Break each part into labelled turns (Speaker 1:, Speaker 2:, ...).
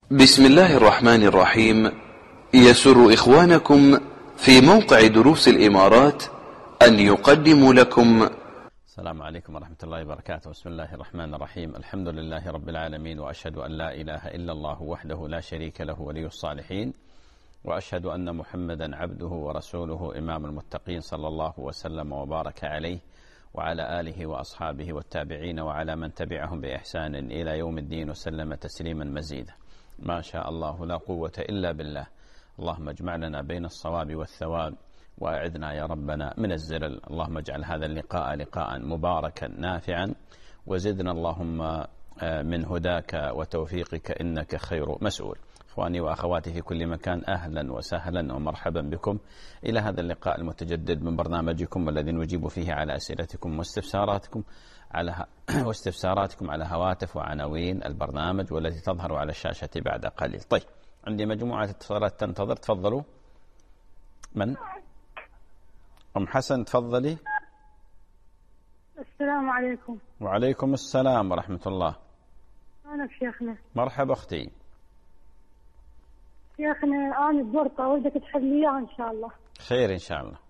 Speaker 1: بسم الله الرحمن الرحيم. يسر إخوانكم في موقع دروس الإمارات أن يقدموا لكم.
Speaker 2: السلام عليكم ورحمة الله وبركاته. بسم الله الرحمن الرحيم. الحمد لله رب العالمين، وأشهد أن لا إله إلا الله وحده لا شريك له ولي الصالحين، وأشهد أن محمدا عبده ورسوله إمام المتقين، صلى الله وسلم وبارك عليه وعلى آله وأصحابه والتابعين وعلى من تبعهم بإحسان إلى يوم الدين، وسلم تسليما مزيدا. ما شاء الله لا قوة إلا بالله. اللهم اجمع لنا بين الصواب والثواب، وأعذنا يا ربنا من الزلل. اللهم اجعل هذا اللقاء لقاء مباركا نافعا، وزدنا اللهم من هداك وتوفيقك، إنك خير مسؤول. إخواني وأخواتي في كل مكان، أهلا وسهلا ومرحبا بكم إلى هذا اللقاء المتجدد من برنامجكم، والذي نجيب فيه على أسئلتكم واستفساراتكم على هواتف وعناوين البرنامج، والتي تظهر على الشاشة بعد قليل. طيب، عندي مجموعة اتصالات تنتظر، تفضلوا. من؟ أم حسن، تفضلي.
Speaker 3: السلام عليكم.
Speaker 2: وعليكم السلام ورحمة الله.
Speaker 3: أنا شيخنا.
Speaker 2: مرحبا أختي.
Speaker 3: شيخنا أنا بورطة، ودك تحل لي إياها إن شاء الله.
Speaker 2: خير إن شاء الله.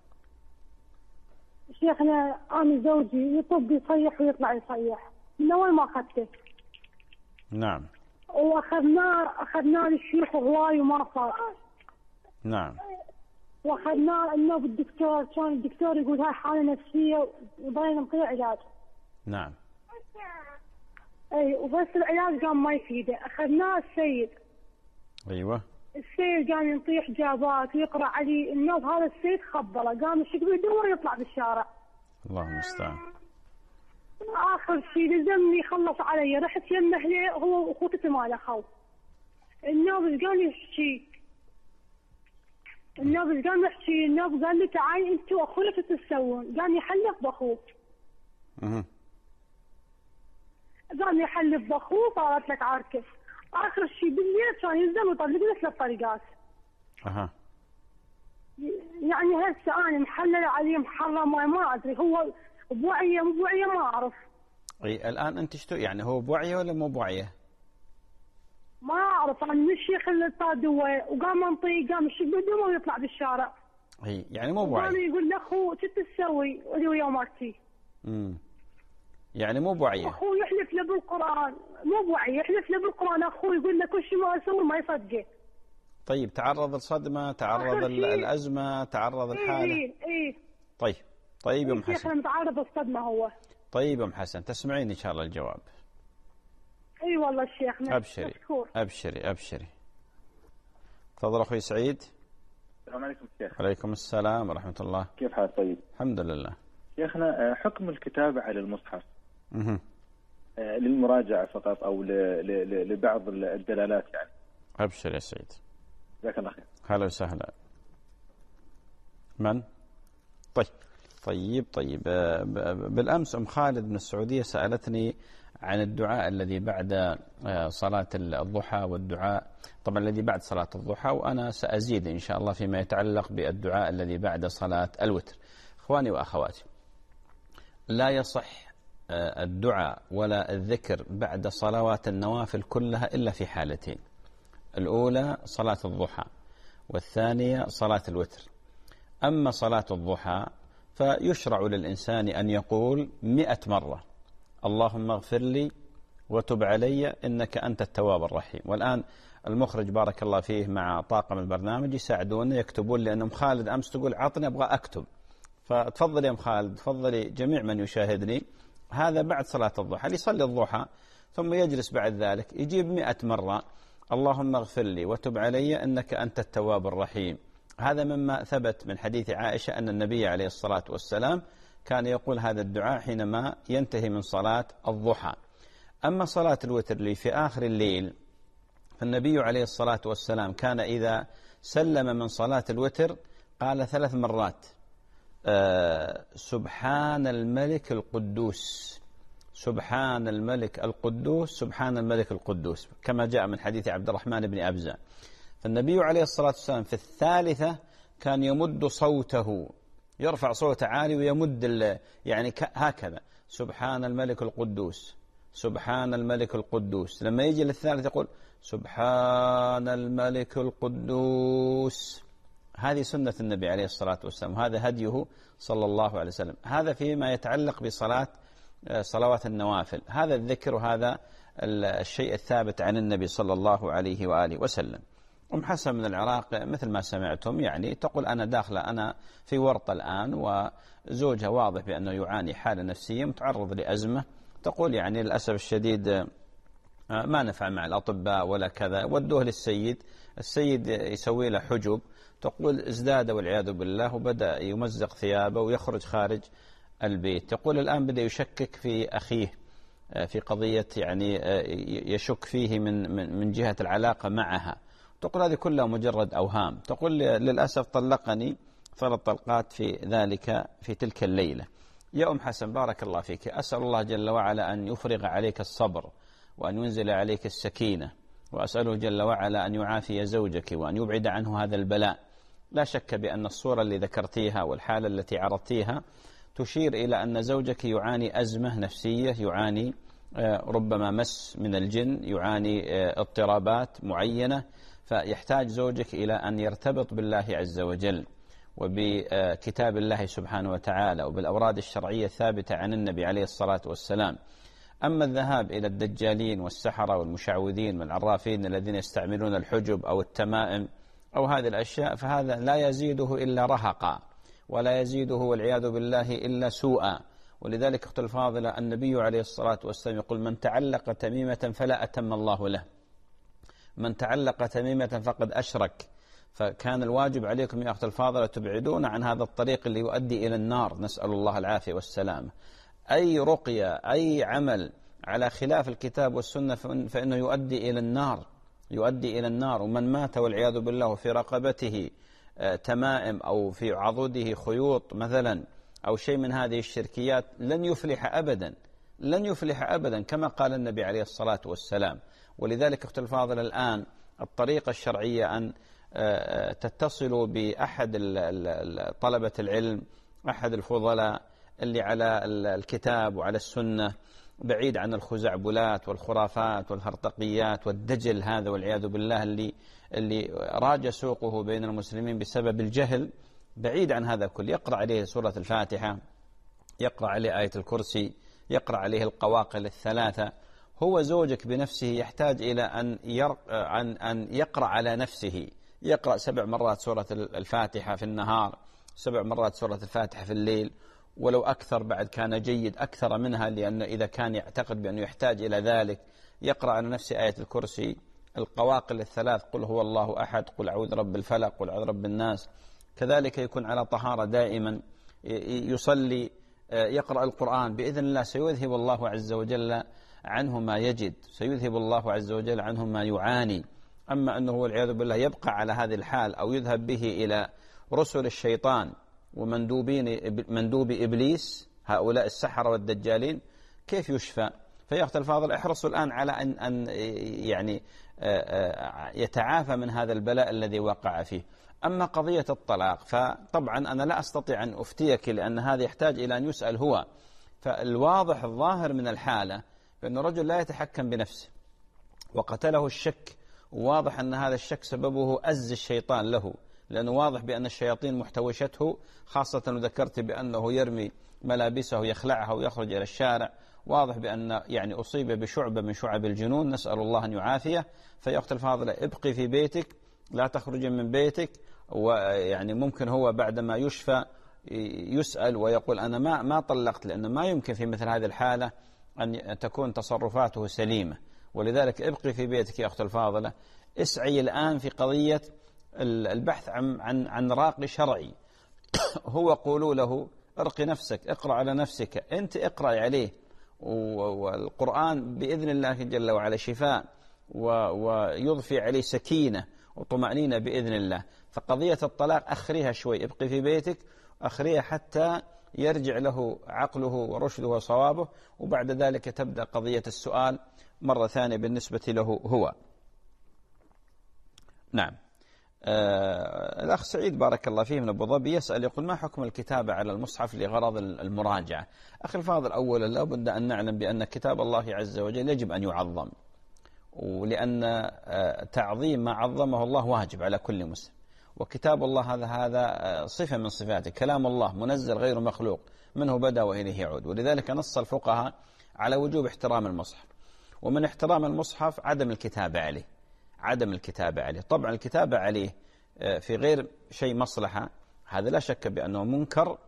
Speaker 3: شيخنا أنا زوجي يطب يصيح ويطلع يصيح من أول ما أخذته.
Speaker 2: نعم.
Speaker 3: وأخذناه للشيخ هواي وما صار.
Speaker 2: نعم.
Speaker 3: وأخذناه إنه بالدكتور، كان الدكتور يقول هاي حالة نفسية وضلينا نعطيه علاج.
Speaker 2: نعم.
Speaker 3: أي، وبس العلاج قام ما يفيده. أخذناه السيد.
Speaker 2: أيوة.
Speaker 3: السيد قام ينطيه حجابات ويقرأ عليه النوب. هذا السيد خبله، قام الشقب يدور يطلع بالشارع.
Speaker 2: الله المستعان.
Speaker 3: آخر شيء لزمني، خلص علي، رحت يمه ليه هو وأخوته ماله خو. النوب قال يحكي، النوب قال لي تعالي أنت وأخوك شو تسوون؟ قال يحلف بأخوه. قال يحلف بأخوه، صارت لك عركة. آخر شيء بالليل كان يلزم يطلق لي 3 طريقات. يعني هسه أنا محللة عليه محرمة، ما أدري هو بوعيه مو بوعيه، ما أعرف.
Speaker 2: أي الآن أنت يعني هو بوعيه ولا مو بوعيه؟
Speaker 3: ما أعرف. أنا من الشيخ اللي صادوه وقام منطيه، قام الشيخ بدمه ويطلع بالشارع.
Speaker 2: هي يعني مو بوعيه.
Speaker 3: وقام يقول لأخوه شو تسوي؟ ولي ويا مارتي.
Speaker 2: يعني مو بوعيه.
Speaker 3: أخوه يحلف له بالقرآن، مو بوعيه، يحلف له بالقرآن. أخوه يقول له كل شيء ما أسوي ما يصدقه.
Speaker 2: طيب، تعرض الصدمة، تعرض الأزمة، تعرض الحالة.
Speaker 3: إيه.
Speaker 2: طيب يا أم حسن.
Speaker 3: شيخنا متعرض الصدمة هو.
Speaker 2: طيب يا أم حسن، تسمعين إن شاء الله الجواب.
Speaker 3: اي والله الشيخ.
Speaker 2: أبشري. تفضل أخوي سعيد.
Speaker 4: السلام عليكم شيخ.
Speaker 2: عليكم السلام ورحمة الله.
Speaker 4: كيف حالك؟ طيب
Speaker 2: الحمد لله.
Speaker 4: شيخنا، حكم الكتابة على المصحف للمراجعة فقط أو لبعض الدلالات يعني.
Speaker 2: أبشر يا سعيد.
Speaker 4: جزاك الله خير.
Speaker 2: هلا وسهلا. من؟ طيب. بالأمس أم خالد من السعودية سألتني عن الدعاء الذي بعد صلاة الضحى، والدعاء طبعا الذي بعد صلاة الضحى، وأنا سأزيد إن شاء الله فيما يتعلق بالدعاء الذي بعد صلاة الوتر. إخواني وأخواتي، لا يصح الدعاء ولا الذكر بعد صلوات النوافل كلها إلا في حالتين: الأولى صلاة الضحى، والثانية صلاة الوتر. أما صلاة الضحى فيشرع للإنسان أن يقول 100 مرة: اللهم اغفر لي وتب علي إنك أنت التواب الرحيم. والآن المخرج بارك الله فيه مع طاقم البرنامج يساعدون يكتبون، لأن خالد أمس تقول عطني أبغى أكتب، فتفضل يا خالد، تفضلي جميع من يشاهدني. هذا بعد صلاة الضحى، اللي يصلي الضحى ثم يجلس بعد ذلك يجيب 100 مرة: اللهم اغفر لي وتب علي إنك أنت التواب الرحيم. هذا مما ثبت من حديث عائشة أن النبي عليه الصلاة والسلام كان يقول هذا الدعاء حينما ينتهي من صلاة الضحى. أما صلاة الوتر اللي في آخر الليل، فالنبي عليه الصلاة والسلام كان إذا سلم من صلاة الوتر قال 3 مرات: سبحان الملك القدوس، سبحان الملك القدوس، سبحان الملك القدوس، كما جاء من حديث عبد الرحمن بن أبزة. فالنبي عليه الصلاة والسلام في الثالثة كان يمد صوته، يرفع صوته عالي ويمد يعني هكذا: سبحان الملك القدوس، سبحان الملك القدوس. لما يجي للثالث يقول سبحان الملك القدوس. هذه سنة النبي عليه الصلاة والسلام، هذا هديه صلى الله عليه وسلم. هذا فيما يتعلق صلوات النوافل، هذا الذكر وهذا الشيء الثابت عن النبي صلى الله عليه وآله وسلم. أم حسن من العراق مثل ما سمعتم يعني تقول أنا داخلة، أنا في ورطة الآن، وزوجها واضح بأنه يعاني حالة نفسية متعرض لأزمة. تقول يعني للأسف الشديد ما نفع مع الأطباء ولا كذا، ودوه للسيد، السيد يسوي له حجب. تقول ازداد والعياذ بالله، وبدأ يمزق ثيابه ويخرج خارج البيت. تقول الآن بدأ يشكك في أخيه في قضية، يعني يشك فيه من جهة العلاقة معها. تقول هذه كلها مجرد أوهام. تقول للأسف طلقني 3 طلقات في تلك الليلة. يا أم حسن بارك الله فيك، أسأل الله جل وعلا أن يفرغ عليك الصبر وأن ينزل عليك السكينة، وأسأله جل وعلا أن يعافي زوجك وأن يبعد عنه هذا البلاء. لا شك بأن الصورة اللي ذكرتيها والحالة التي عرضتيها تشير إلى أن زوجك يعاني أزمة نفسية، يعاني ربما مس من الجن، يعاني اضطرابات معينة، فيحتاج زوجك إلى أن يرتبط بالله عز وجل وبكتاب الله سبحانه وتعالى وبالأوراد الشرعية الثابتة عن النبي عليه الصلاة والسلام. أما الذهاب إلى الدجالين والسحرة والمشعوذين والعرافين الذين يستعملون الحجب أو التمائم أو هذه الأشياء، فهذا لا يزيده إلا رهقا، ولا يزيده والعياذ بالله إلا سوءا. ولذلك أخت الفاضلة النبي عليه الصلاة والسلام يقول من تعلق تميمة فلا أتم الله له، من تعلق تميمة فقد أشرك. فكان الواجب عليكم يا أخت الفاضلة تبعدون عن هذا الطريق اللي يؤدي إلى النار، نسأل الله العافية والسلامة. أي رقية أي عمل على خلاف الكتاب والسنة فإنه يؤدي إلى النار، يؤدي إلى النار. ومن مات والعياذ بالله في رقبته تمائم أو في عضده خيوط مثلا أو شيء من هذه الشركيات لن يفلح أبدا، لن يفلح أبدا كما قال النبي عليه الصلاة والسلام. ولذلك أخت الفاضل الآن الطريقة الشرعية أن تتصلوا بأحد طلبة العلم، أحد الفضلاء اللي على الكتاب وعلى السنة، بعيد عن الخزعبلات والخرافات والهرطقيات والدجل هذا والعياذ بالله اللي راج سوقه بين المسلمين بسبب الجهل. بعيد عن هذا كله، يقرأ عليه سورة الفاتحة، يقرأ عليه آية الكرسي، يقرأ عليه القواقل 3. هو زوجك بنفسه يحتاج إلى أن يقرأ على نفسه، يقرأ 7 مرات سورة الفاتحة في النهار، 7 مرات سورة الفاتحة في الليل، ولو أكثر بعد كان جيد، أكثر منها، لأن إذا كان يعتقد بأنه يحتاج إلى ذلك يقرأ على نفسه آية الكرسي، القواقل 3، قل هو الله أحد، قل أعوذ رب الفلق، قل أعوذ رب الناس. كذلك يكون على طهارة دائما، يصلي، يقرأ القرآن، بإذن الله سيذهب الله عز وجل عنه ما يجد، سيذهب الله عز وجل عنه ما يعاني. أما أنه والعياذ بالله يبقى على هذه الحال أو يذهب به إلى رسل الشيطان ومندوب إبليس، هؤلاء السحرة والدجالين، كيف يشفى؟ فيا أخت الفاضل احرصوا الآن على أن يعني يتعافى من هذا البلاء الذي وقع فيه. أما قضية الطلاق فطبعا أنا لا أستطيع أن أفتيك، لأن هذا يحتاج إلى أن يسأل هو. فالواضح الظاهر من الحالة بأن الرجل لا يتحكم بنفسه وقتله الشك، وواضح أن هذا الشك سببه أز الشيطان له، لأنه واضح بأن الشياطين محتوشته، خاصة ذكرت بأنه يرمي ملابسه يخلعها ويخرج إلى الشارع، واضح بأن يعني أصيب بشعبة من شعب الجنون، نسأل الله أن يعافيه. فيا أخت الفاضلة ابقي في بيتك، لا تخرجي من بيتك. ويعني ممكن هو بعدما يشفى يسأل ويقول أنا ما طلقت، لأنه ما يمكن في مثل هذه الحالة أن تكون تصرفاته سليمة. ولذلك ابقي في بيتك يا أخت الفاضلة. اسعي الآن في قضية البحث عن راقي شرعي. هو قولوا له ارقي نفسك، اقرأ على نفسك، أنت اقرأ عليه، والقرآن بإذن الله جل وعلا شفاء ويضفي عليه سكينة وطمأنينة بإذن الله. فقضية الطلاق أخريها شوي، ابقي في بيتك، أخريها حتى يرجع له عقله ورشده وصوابه، وبعد ذلك تبدأ قضية السؤال مرة ثانية بالنسبة له هو. نعم. الأخ سعيد بارك الله فيه من أبو ظبي يسأل يقول: ما حكم الكتابة على المصحف لغرض المراجعة؟ أخي الفاضل، أولا لابد أن نعلم بأن كتاب الله عز وجل يجب أن يعظم، ولأن تعظيم ما عظمه الله واجب على كل مسلم. وكتاب الله هذا صفة من صفاته، كلام الله منزل غير مخلوق، منه بدأ وإليه يعود. ولذلك نص الفقهاء على وجوب احترام المصحف، ومن احترام المصحف عدم الكتابة عليه. عدم الكتابة عليه. طبعا الكتابة عليه في غير شيء مصلحة هذا لا شك بأنه منكر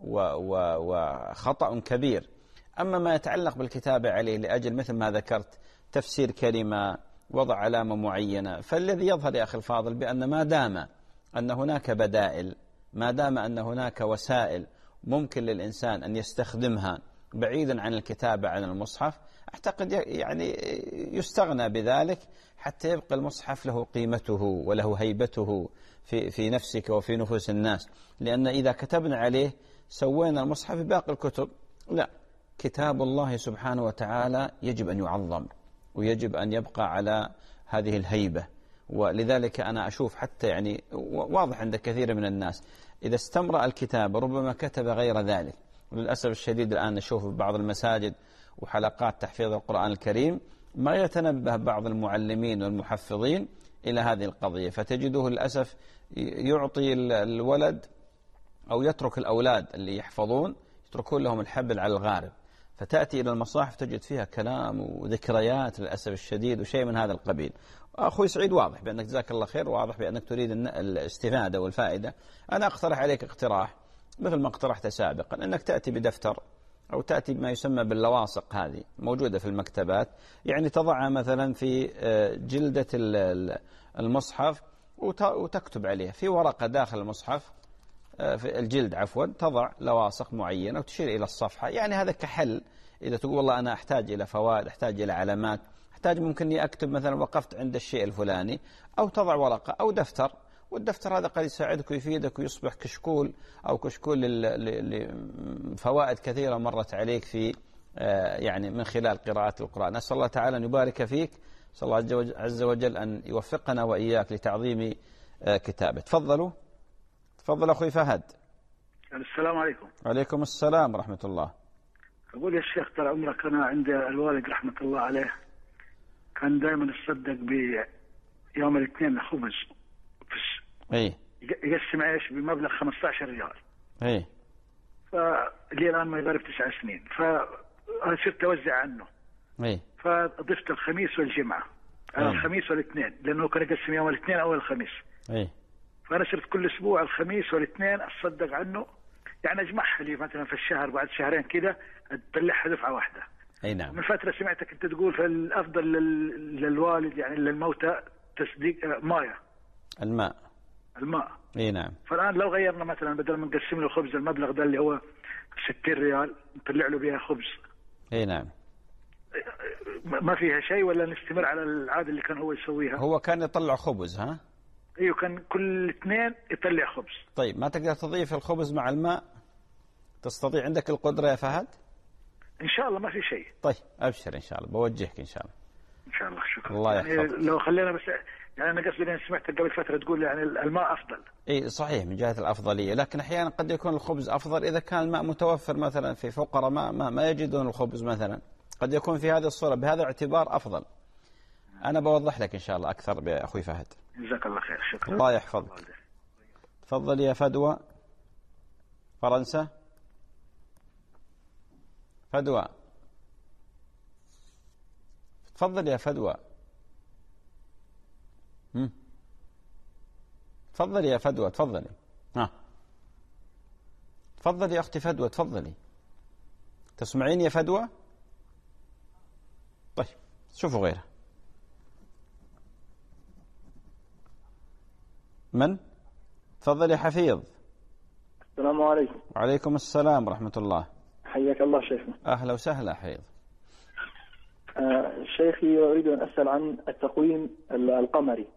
Speaker 2: وخطأ كبير. أما ما يتعلق بالكتابة عليه لأجل مثل ما ذكرت تفسير كلمة، وضع علامة معينة، فالذي يظهر يا أخي الفاضل بأن ما دام أن هناك بدائل، ما دام أن هناك وسائل ممكن للإنسان أن يستخدمها بعيدا عن الكتابة عن المصحف، أعتقد يعني يستغنى بذلك حتى يبقى المصحف له قيمته وله هيبته في نفسك وفي نفوس الناس. لأن إذا كتبنا عليه سوينا المصحف بباقي الكتب. لا، كتاب الله سبحانه وتعالى يجب أن يعظم ويجب أن يبقى على هذه الهيبة. ولذلك أنا أشوف حتى يعني واضح عند كثير من الناس إذا استمرأ الكتاب ربما كتب غير ذلك. وللأسف الشديد الآن نشوف في بعض المساجد وحلقات تحفيظ القرآن الكريم ما يتنبه بعض المعلمين والمحفظين إلى هذه القضية، فتجده للأسف يعطي الولد أو يترك الأولاد اللي يحفظون يتركون لهم الحبل على الغارب، فتأتي إلى المصاحف تجد فيها كلام وذكريات للأسف الشديد وشيء من هذا القبيل. أخوي سعيد واضح بأنك جزاك الله خير، واضح بأنك تريد الاستفادة والفائدة. أنا أقترح عليك اقتراح مثل ما اقترحت سابقا، أنك تأتي بدفتر أو تأتي بما يسمى باللواصق، هذه موجودة في المكتبات، يعني تضعها مثلا في جلدة المصحف وتكتب عليها في ورقة داخل المصحف، في الجلد عفوا، تضع لواصق معينة وتشير إلى الصفحة. يعني هذا كحل إذا تقول والله أنا أحتاج إلى فوائد، أحتاج إلى علامات، أحتاج ممكن أني أكتب مثلا وقفت عند الشيء الفلاني، أو تضع ورقة أو دفتر، والدفتر هذا قد يساعدك ويفيدك ويصبح كشكول أو كشكول لفوائد كثيرة مرت عليك في يعني من خلال قراءة القرآن. نسأل الله تعالى أن يبارك فيك، نسأل الله عز وجل أن يوفقنا وإياك لتعظيم كتابه. تفضلوا. تفضل أخوي فهد.
Speaker 5: السلام عليكم.
Speaker 2: وعليكم السلام ورحمة الله.
Speaker 5: أقول يا شيخ طال عمرك، أنا عندي الوالد رحمة الله عليه كان دائما يتصدق بيوم الاثنين خبز يقسم عيش بمبلغ 15 ريال. فلي الآن ما يقارب 9 سنين، فأنا صرت أوزع عنه. فضفت الخميس والجمعة، الخميس والاثنين، لأنه كان يقسم يوم الاثنين أو الخميس. فأنا صرت كل أسبوع الخميس والاثنين أتصدق عنه، يعني أجمعها لي مثلا في الشهر بعد شهرين كده أطلعها دفعة واحدة.
Speaker 2: نعم.
Speaker 5: من فترة سمعتك أنت تقول فالأفضل للوالد يعني للموتى تصديق الماء.
Speaker 2: نعم.
Speaker 5: فالآن لو غيرنا مثلا بدل ما نقسم له خبز المبلغ ده اللي هو 60 ريال نطلع له بها خبز.
Speaker 2: نعم.
Speaker 5: ما فيها شيء ولا نستمر على العادة اللي كان هو يسويها؟
Speaker 2: هو كان يطلع خبز. ها؟
Speaker 5: ايوه، كان كل اثنين يطلع خبز.
Speaker 2: طيب ما تقدر تضيف الخبز مع الماء؟ تستطيع؟ عندك القدرة يا فهد؟
Speaker 5: ان شاء الله ما في شيء.
Speaker 2: طيب ابشر ان شاء الله، بوجهك ان شاء الله.
Speaker 5: ان شاء الله. شكرا.
Speaker 2: الله
Speaker 5: يعني
Speaker 2: يحفظك.
Speaker 5: لو خلينا بس، يعني انا قصدي اني سمعتك قبل فترة تقول يعني الماء افضل.
Speaker 2: اي صحيح من جهة الافضلية، لكن احيانا قد يكون الخبز افضل اذا كان الماء متوفر مثلا في فقراء ما يجدون الخبز مثلا، قد يكون في هذه الصورة بهذا الاعتبار افضل. انا بوضح لك ان شاء الله اكثر باخوي فهد.
Speaker 5: جزاك الله خير. شكرا.
Speaker 2: الله يحفظك. تفضل يا فدوى. فرنسا. فدوى. تفضل يا فدوى. تفضل يا فدوى. تفضلي. تفضلي يا أختي فدوى. تفضلي. تسمعين يا فدوى؟ طيب شوفوا غيرها. من؟ تفضل يا حفيظ.
Speaker 6: السلام عليكم.
Speaker 2: وعليكم السلام ورحمة الله.
Speaker 6: حياك الله شيخنا.
Speaker 2: أهلا وسهلا حفيظ.
Speaker 6: شيخي أريد أن أسأل عن التقويم القمري.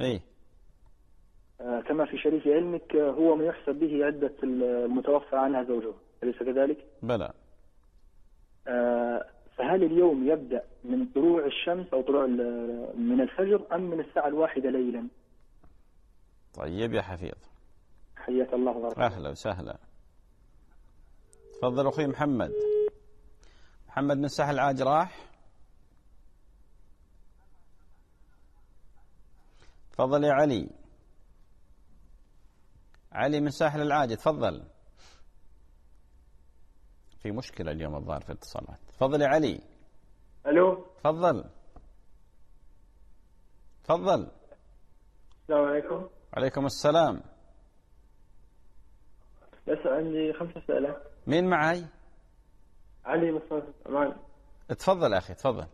Speaker 6: كما في شريف علمك هو ما يحسب به عدة المتوفى عنها زوجها، أليس كذلك؟
Speaker 2: بلى.
Speaker 6: فهل اليوم يبدأ من طلوع الشمس أو طلوع من الفجر أم من الساعة 1 ليلا؟
Speaker 2: طيب يا حفيظ،
Speaker 6: حياك الله وبارك.
Speaker 2: أهلا وسهلا. تفضل أخوي محمد. محمد من ساحل العاج راح. تفضل يا علي. علي من ساحل العاج تفضل. في مشكلة اليوم الظاهر في الاتصالات. تفضل يا علي.
Speaker 7: الو.
Speaker 2: تفضل. تفضل.
Speaker 7: السلام عليكم.
Speaker 2: عليكم السلام.
Speaker 7: بس عندي 5 أسئلة.
Speaker 2: مين معي؟
Speaker 7: علي مصطفى أمان.
Speaker 2: تفضل أخي تفضل.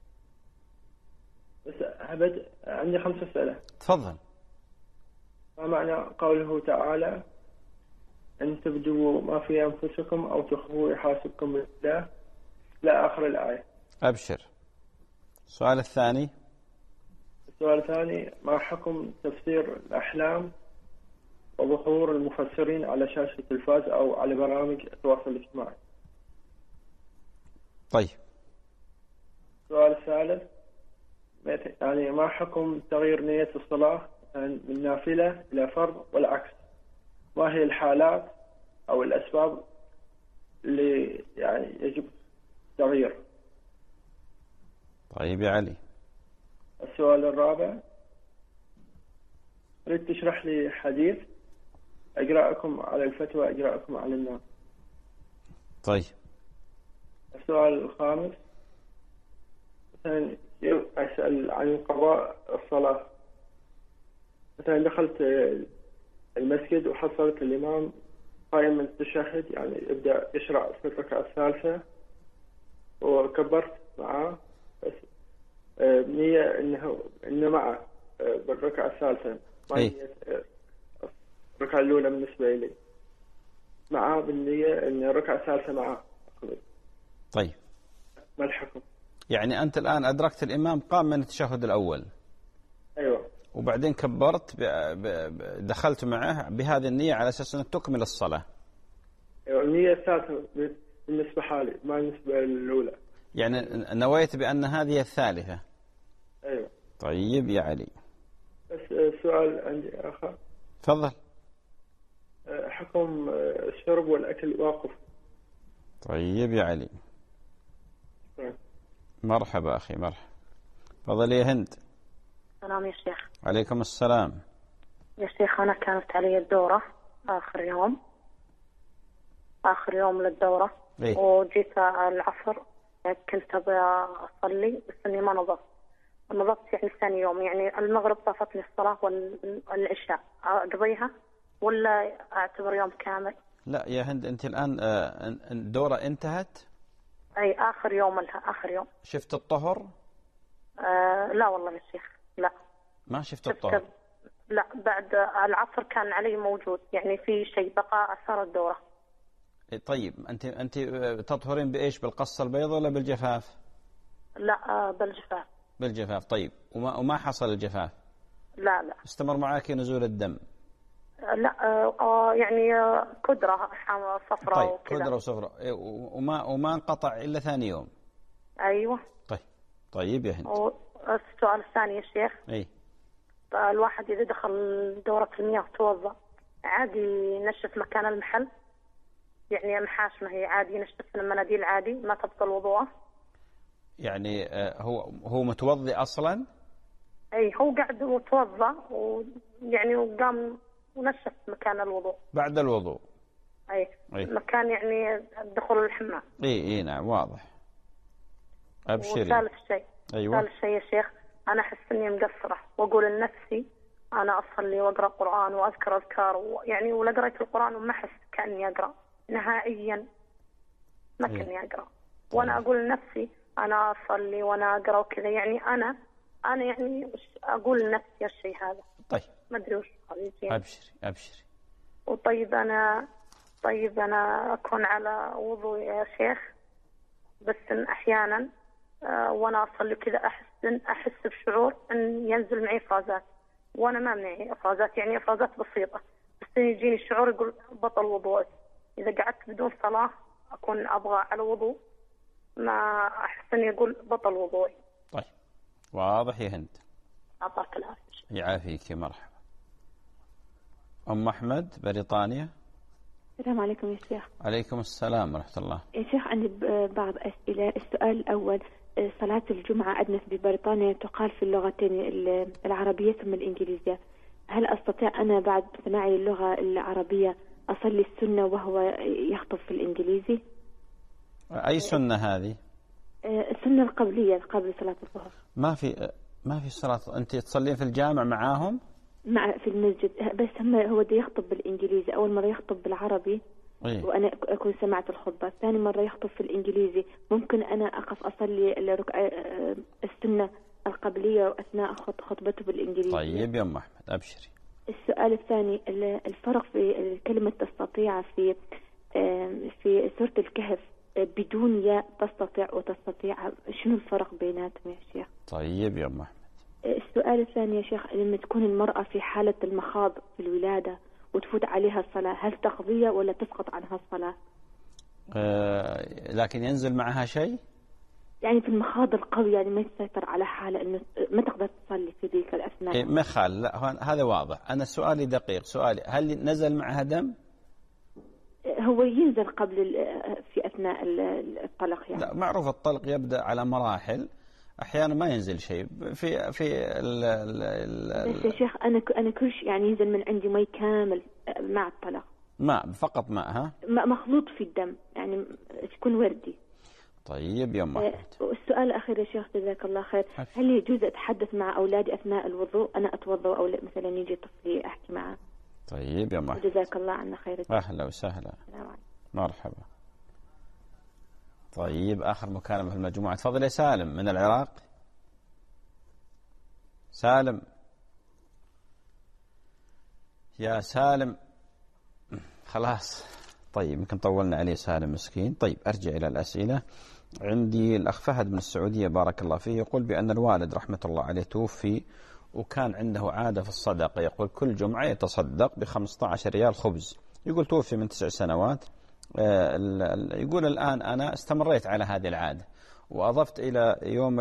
Speaker 7: بس عندي 5 أسئلة.
Speaker 2: تفضل.
Speaker 7: ما معنى قوله تعالى أن تبدوا ما في أنفسكم أو تخفوه يحاسبكم بالله لا آخر الآية؟
Speaker 2: أبشر. السؤال الثاني.
Speaker 7: السؤال الثاني، ما حكم تفسير الأحلام وظهور المفسرين على شاشة التلفاز أو على برامج التواصل الاجتماعي؟
Speaker 2: طيب.
Speaker 7: السؤال الثالث، يعني ما حكم تغيير نية الصلاة من نافلة إلى فرض والعكس؟ ما هي الحالات أو الأسباب اللي يعني يجب تغيير؟
Speaker 2: طيب يا علي.
Speaker 7: السؤال الرابع، أريد تشرح لي حديث أجراءكم على الفتوى أجراءكم على النار.
Speaker 2: طيب.
Speaker 7: السؤال الخامس، مثلا أسأل عن قضاء الصلاة. مثلا دخلت المسجد وحصلت الإمام قائم من التشهد، يعني يبدأ يشرع في الركعة الثالثة وكبرت معه، بس بنية إنه معه بالركعة الثالثة، ما نية الركعة الأولى بالنسبة لي، معه بالنية إن الركعة الثالثة معه.
Speaker 2: طيب.
Speaker 7: ما الحكم؟
Speaker 2: يعني أنت الآن أدركت الإمام قام من التشهد الأول.
Speaker 7: أيوة.
Speaker 2: وبعدين كبرت دخلت معه بهذه النية على أساس أنك تكمل الصلاة.
Speaker 7: أيوة، النية الثالثة بالنسبة حالي ما بالنسبة للأولى.
Speaker 2: يعني نويت بأن هذه الثالثة.
Speaker 7: أيوة.
Speaker 2: طيب يا علي.
Speaker 7: بس سؤال عندي آخر.
Speaker 2: تفضل.
Speaker 7: حكم الشرب والأكل واقف.
Speaker 2: طيب يا علي. مرحبا أخي مرحبا. تفضل يا هند.
Speaker 8: السلام يا شيخ.
Speaker 2: عليكم السلام.
Speaker 8: يا شيخ أنا كانت علي الدورة آخر يوم للدورة.
Speaker 2: إيه؟
Speaker 8: وجيت العصر كنت أبي أصلي بس إني ما نضبط يعني ثاني يوم، يعني المغرب طافتني الصلاة والعشاء أقضيها ولا أعتبر يوم كامل؟
Speaker 2: لا يا هند أنت الآن الدورة انتهت؟
Speaker 8: أي آخر يوم لها آخر يوم.
Speaker 2: شفت الطهر؟
Speaker 8: لا والله يا شيخ لا.
Speaker 2: ما شفت الطهر؟
Speaker 8: لا بعد العصر كان علي موجود، يعني في شيء بقى أثر الدورة.
Speaker 2: طيب أنت تطهرين بإيش؟ بالقص البيض ولا بالجفاف؟
Speaker 8: لا بالجفاف.
Speaker 2: بالجفاف. طيب وما حصل الجفاف؟
Speaker 8: لا.
Speaker 2: استمر معك نزول الدم؟
Speaker 8: لا يعني كدرة صفراء.
Speaker 2: طيب
Speaker 8: وكذا.
Speaker 2: كدرة وصفراء وما انقطع إلا ثاني يوم.
Speaker 8: أيوة.
Speaker 2: طيب يا هند.
Speaker 8: السؤال الثاني يا شيخ.
Speaker 2: أي.
Speaker 8: الواحد إذا دخل دورة المياه توضأ عادي ينشف مكان المحل؟ يعني محاش ما هي عادي ينشف المناديل عادي ما تبطل وضوءه؟
Speaker 2: يعني هو متوضئ أصلا؟
Speaker 8: أي هو قاعد وتوضأ ويعني وقام ونشف مكان الوضوء
Speaker 2: بعد الوضوء.
Speaker 8: أي. مكان يعني دخول الحمام.
Speaker 2: اي نعم واضح. ابشري.
Speaker 8: وثالث شيء.
Speaker 2: أيوة.
Speaker 8: ثالث شيء يا شيخ، انا احس اني مقصره واقول لنفسي انا اصلي واقرا قران واذكر اذكار يعني ولا قريت القران وما احس كاني اقرا نهائيا، ما كاني اقرا. وانا اقول لنفسي انا اصلي وانا اقرا وكذا، يعني انا يعني اقول لنفسي الشيء هذا.
Speaker 2: طيب
Speaker 8: ما ادري وش خليتي.
Speaker 2: ابشري.
Speaker 8: وطيب انا اكون على وضوء يا شيخ، بس إن احيانا وانا اصلي كذا احس بشعور ان ينزل معي افرازات، وانا ما معي افرازات، يعني افرازات بسيطه، بس يجيني الشعور يقول بطل وضوء. اذا قعدت بدون صلاه اكون ابغى على وضوء ما احس اني اقول بطل وضوئي.
Speaker 2: طيب واضح يا هند.
Speaker 8: اعطاك العافيه.
Speaker 2: يعافيك مرحبا. أم أحمد بريطانيا.
Speaker 9: السلام عليكم يا شيخ.
Speaker 2: عليكم السلام ورحمة الله.
Speaker 9: يا شيخ عندي بعض أسئلة. السؤال الأول، صلاة الجمعة عندنا في بريطانيا تقال في اللغتين العربية ثم الإنجليزية. هل أستطيع أنا بعد سماعي اللغة العربية أصلي السنة وهو يخطب في الإنجليزي؟
Speaker 2: أي سنة هذه؟
Speaker 9: السنة القبلية قبل صلاة الظهر.
Speaker 2: ما في صلاة. أنت تصلين في الجامع معاهم؟
Speaker 9: في المسجد، بس هو ده يخطب بالإنجليزي. أول مرة يخطب بالعربي وأنا أكون سمعت الخطبة. ثاني مرة يخطب في الإنجليزي. ممكن أنا أقف أصلي السنة القبلية وأثناء خطبته بالإنجليزي؟
Speaker 2: طيب يا أم أحمد أبشري.
Speaker 9: السؤال الثاني، الفرق في كلمة تستطيع في سورة الكهف بدون ياء تستطيع وتستطيع، شنو الفرق بيناتهم يا شيخ؟
Speaker 2: طيب يا أم أحمد.
Speaker 9: السؤال الثاني يا شيخ، لما تكون المرأة في حالة المخاض في الولادة وتفوت عليها الصلاة، هل تقضيها ولا تسقط عنها الصلاة؟
Speaker 2: لكن ينزل معها شيء؟
Speaker 9: يعني في المخاض القوي، يعني ما تسيطر على حالة إنه ما تقدر تصلي في ذيك الأثناء.
Speaker 2: ما خال، لا هذا واضح. أنا سؤالي دقيق. سؤالي، هل نزل معها دم؟
Speaker 9: هو ينزل قبل في أثناء الطلق يعني.
Speaker 2: لا، معروف الطلق يبدأ على مراحل، أحيانا ما ينزل شيء في
Speaker 9: بس يا شيخ أنا كل شيء يعني ينزل من عندي مي كامل مع الطلق.
Speaker 2: ماء فقط ماء؟ ها،
Speaker 9: مخلوط في الدم يعني تكون وردي.
Speaker 2: طيب يا أم أحمد.
Speaker 9: والسؤال الأخير يا شيخ جزاك الله خير، هل يجوز أتحدث مع أولادي أثناء الوضوء؟ أنا أتوضأ أو مثلا يجي طفلي أحكي معه.
Speaker 2: طيب يا أم أحمد.
Speaker 9: جزاك الله عنا خير.
Speaker 2: أهلا وسهلا. مرحبا. طيب آخر مكالمة في المجموعة. تفضل يا سالم من العراق. سالم، يا سالم خلاص. طيب يمكن طولنا عليه سالم مسكين. طيب أرجع إلى الأسئلة. عندي الأخ فهد من السعودية بارك الله فيه، يقول بأن الوالد رحمة الله عليه توفي وكان عنده عادة في الصدقة، يقول كل جمعة يتصدق ب15 ريال خبز. يقول توفي من 9 سنوات. يقول الآن أنا استمريت على هذه العادة وأضفت إلى يوم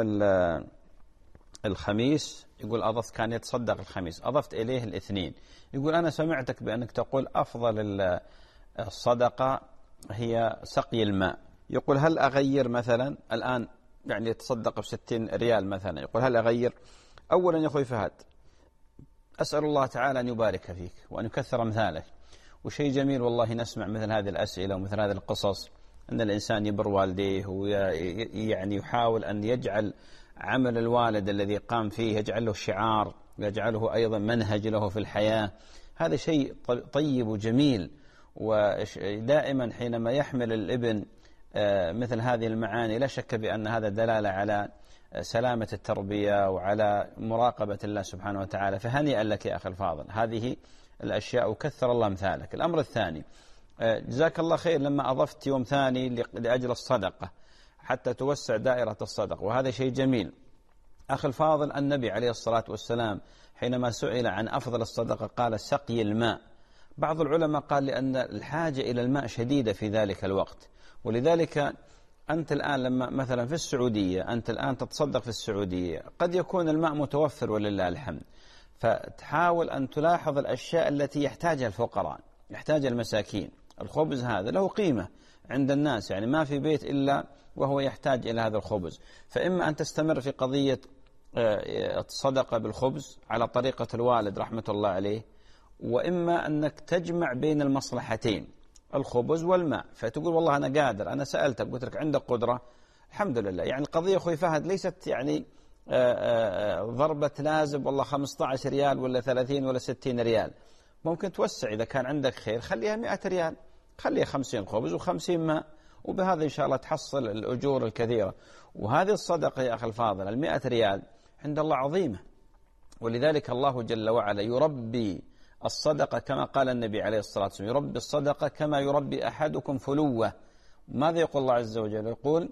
Speaker 2: الخميس. يقول أضفت، كان يتصدق الخميس، أضفت إليه الاثنين. يقول أنا سمعتك بأنك تقول أفضل الصدقة هي سقي الماء. يقول هل أغير مثلا الآن، يعني يتصدق ب60 ريال مثلا، يقول هل أغير؟ أولا يا أخوي فهد، أسأل الله تعالى أن يبارك فيك وأن يكثر أمثالك. وشيء جميل والله نسمع مثل هذه الأسئلة ومثل هذه القصص، أن الإنسان يبر والديه ويعني يحاول أن يجعل عمل الوالد الذي قام فيه يجعل له شعار، يجعله أيضا منهج له في الحياة. هذا شيء طيب وجميل. ودائما حينما يحمل الابن مثل هذه المعاني لا شك بأن هذا دلالة على سلامة التربية وعلى مراقبة الله سبحانه وتعالى. فهنيئا لك يا أخي الفاضل، هذه الأشياء وكثر الله أمثالك. الأمر الثاني، جزاك الله خير لما أضفت يوم ثاني لأجل الصدقة حتى توسع دائرة الصدقة، وهذا شيء جميل. أخي الفاضل، النبي عليه الصلاة والسلام حينما سئل عن أفضل الصدقة قال سقي الماء. بعض العلماء قال لأن الحاجة إلى الماء شديدة في ذلك الوقت، ولذلك أنت الآن لما مثلا في السعودية، أنت الآن تتصدق في السعودية، قد يكون الماء متوفر ولله الحمد، فتحاول أن تلاحظ الأشياء التي يحتاجها الفقراء، يحتاج المساكين. الخبز هذا له قيمة عند الناس، يعني ما في بيت إلا وهو يحتاج إلى هذا الخبز. فإما أن تستمر في قضية الصدقة بالخبز على طريقة الوالد رحمة الله عليه، وإما أنك تجمع بين المصلحتين، الخبز والماء. فتقول والله أنا قادر، أنا سألتك قلت لك عندك قدرة، الحمد لله. يعني القضية أخوي فهد ليست يعني ضربة لازم والله 15 ريال ولا 30 ولا 60 ريال. ممكن توسع إذا كان عندك خير، خليها 100 ريال، خليها 50 خبز و50 ماء، وبهذا إن شاء الله تحصل الأجور الكثيرة. وهذه الصدقة يا أخي الفاضل 100 ريال عند الله عظيمة، ولذلك الله جل وعلا يربي الصدقة كما قال النبي عليه الصلاة والسلام، يربي الصدقة كما يربي أحدكم فلوة. ماذا يقول الله عز وجل؟ يقول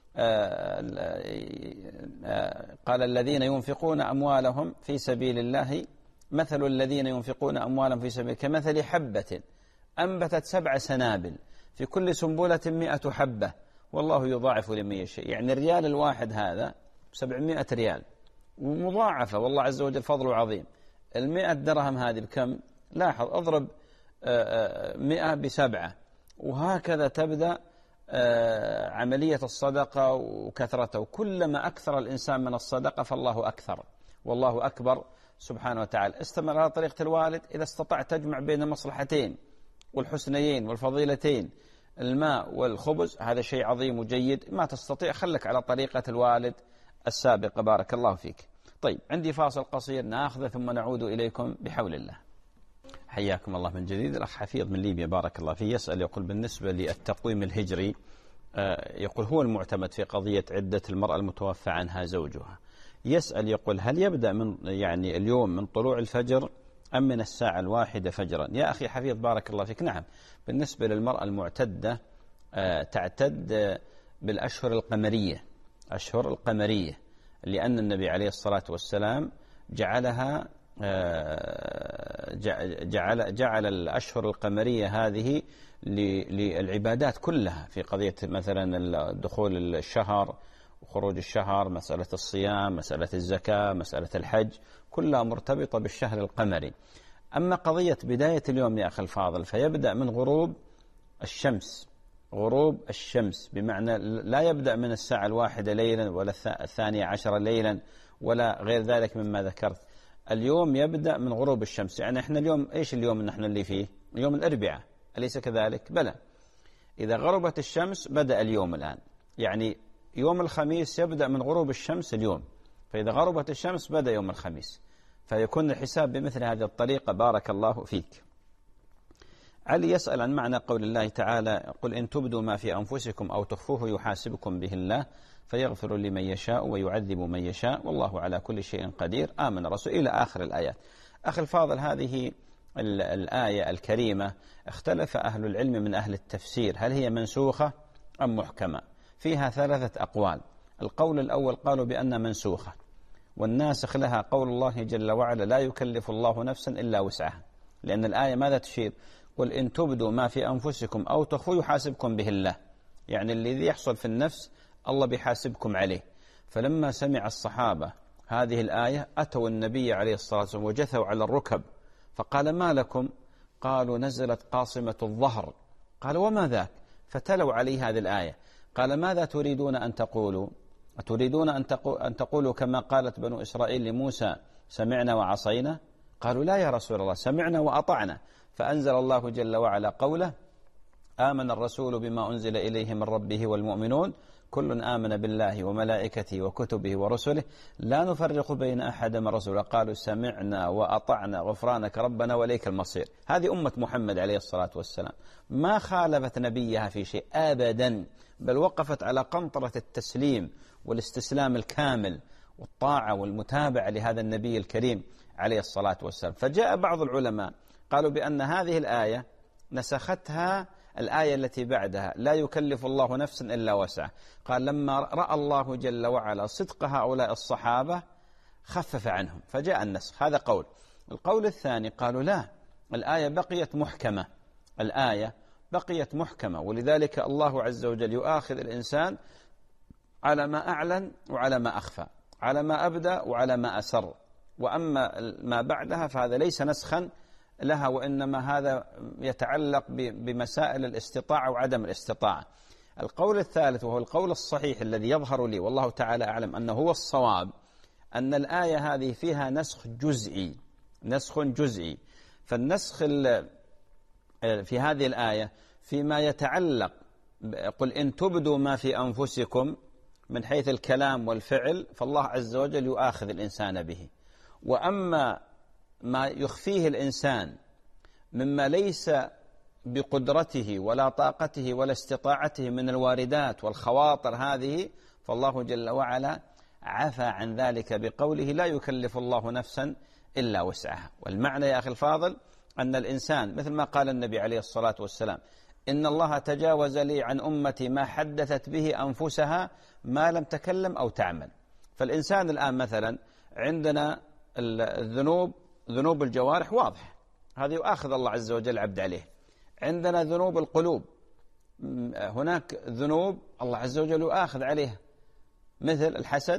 Speaker 2: قال الذين ينفقون أموالهم في سبيل الله مثل الذين ينفقون أموالهم في سبيل كمثل حبة أنبتت 7 سنابل في كل سنبلة 100 حبة والله يضاعف لمن يشاء. يعني الريال الواحد هذا 700 ريال ومضاعفة، والله عز وجل فضله عظيم. 100 درهم هذه بكم؟ لاحظ اضرب 100 ب7، وهكذا تبدأ عملية الصدقة وكثرته. كلما أكثر الإنسان من الصدقة فالله أكثر والله أكبر سبحانه وتعالى. استمر على طريقة الوالد، إذا استطعت تجمع بين المصلحتين والحسنيين والفضيلتين، الماء والخبز، هذا شيء عظيم وجيد. ما تستطيع خلك على طريقة الوالد السابقة. بارك الله فيك. طيب عندي فاصل قصير نأخذه ثم نعود إليكم بحول الله. حياكم الله من جديد. الأخ حفيظ من ليبيا بارك الله فيه يسأل، يقول بالنسبة للتقويم الهجري، يقول هو المعتمد في قضية عدة المرأة المتوفى عنها زوجها. يسأل يقول هل يبدأ من يعني اليوم من طلوع الفجر أم من الساعة 1 فجرا؟ يا أخي حفيظ بارك الله فيك، نعم بالنسبة للمرأة المعتدة تعتد بالأشهر القمرية، أشهر القمرية، لأن النبي عليه الصلاة والسلام جعلها جعل الأشهر القمرية هذه للعبادات كلها، في قضية مثلا دخول الشهر وخروج الشهر، مسألة الصيام، مسألة الزكاة، مسألة الحج، كلها مرتبطة بالشهر القمري. أما قضية بداية اليوم يا أخي الفاضل فيبدأ من غروب الشمس، غروب الشمس، بمعنى لا يبدأ من الساعة 1 ليلا ولا 12 ليلا ولا غير ذلك مما ذكرت. اليوم يبدأ من غروب الشمس. يعني احنا اليوم ايش اليوم نحن اللي فيه؟ يوم الأربعاء، أليس كذلك؟ بلى. إذا غربت الشمس بدأ اليوم الآن. يعني يوم الخميس يبدأ من غروب الشمس اليوم، فإذا غربت الشمس بدأ يوم الخميس، فيكون الحساب بمثل هذه الطريقة. بارك الله فيك. علي يسأل عن معنى قول الله تعالى قل إن تبدوا ما في أنفسكم أو تخفوه يحاسبكم به الله فيغفر لمن يشاء ويعذب من يشاء والله على كل شيء قدير آمن الرسول إلى آخر الآيات. أخي الفاضل، هذه الآية الكريمة اختلف أهل العلم من أهل التفسير هل هي منسوخة أم محكمة. فيها 3 أقوال. القول الأول قالوا بأن منسوخة، والناسخ لها قول الله جل وعلا لا يكلف الله نفسا إلا وسعها، لأن الآية ماذا تشير؟ قل إن تبدوا ما في أنفسكم أو تخفوا يحاسبكم به الله، يعني الذي يحصل في النفس الله بيحاسبكم عليه. فلما سمع الصحابة هذه الآية أتوا النبي عليه الصلاة والسلام وجثوا على الركب، فقال ما لكم؟ قالوا نزلت قاصمة الظهر. قال وما ذاك؟ فتلوا عليه هذه الآية. قال ماذا تريدون أن تقولوا؟ أتريدون أن تقولوا كما قالت بنو إسرائيل لموسى سمعنا وعصينا؟ قالوا لا يا رسول الله، سمعنا وأطعنا. فأنزل الله جل وعلا قوله آمن الرسول بما أنزل إليه من ربه والمؤمنون كل آمن بالله وملائكته وكتبه ورسله لا نفرق بين أحد من رسوله قالوا سمعنا وأطعنا غفرانك ربنا وإليك المصير. هذه أمة محمد عليه الصلاة والسلام ما خالفت نبيها في شيء أبدا، بل وقفت على قنطرة التسليم والاستسلام الكامل والطاعة والمتابعة لهذا النبي الكريم عليه الصلاة والسلام. فجاء بعض العلماء قالوا بأن هذه الآية نسختها الآية التي بعدها لا يكلف الله نفسا إلا وسعها. قال لما رأى الله جل وعلا صدق هؤلاء الصحابة خفف عنهم فجاء النسخ. هذا قول. القول الثاني قالوا لا، الآية بقيت محكمة، الآية بقيت محكمة، ولذلك الله عز وجل يؤاخذ الإنسان على ما أعلن وعلى ما أخفى، على ما أبدى وعلى ما أسر، وأما ما بعدها فهذا ليس نسخا لها، وإنما هذا يتعلق بمسائل الاستطاعة وعدم الاستطاعة. القول الثالث وهو القول الصحيح الذي يظهر لي والله تعالى أعلم أنه هو الصواب، أن الآية هذه فيها نسخ جزئي، نسخ جزئي. فالنسخ في هذه الآية فيما يتعلق قل إن تبدوا ما في أنفسكم من حيث الكلام والفعل فالله عز وجل يؤاخذ الإنسان به، وأما ما يخفيه الإنسان مما ليس بقدرته ولا طاقته ولا استطاعته من الواردات والخواطر هذه فالله جل وعلا عفى عن ذلك بقوله لا يكلف الله نفسا إلا وسعها. والمعنى يا أخي الفاضل أن الإنسان مثل ما قال النبي عليه الصلاة والسلام إن الله تجاوز لي عن أمتي ما حدثت به أنفسها ما لم تكلم أو تعمل. فالإنسان الآن مثلا عندنا الذنوب، ذنوب الجوارح واضح، هذه يؤاخذ الله عز وجل عبد عليه. عندنا ذنوب القلوب، هناك ذنوب الله عز وجل يؤاخذ عليها مثل الحسد،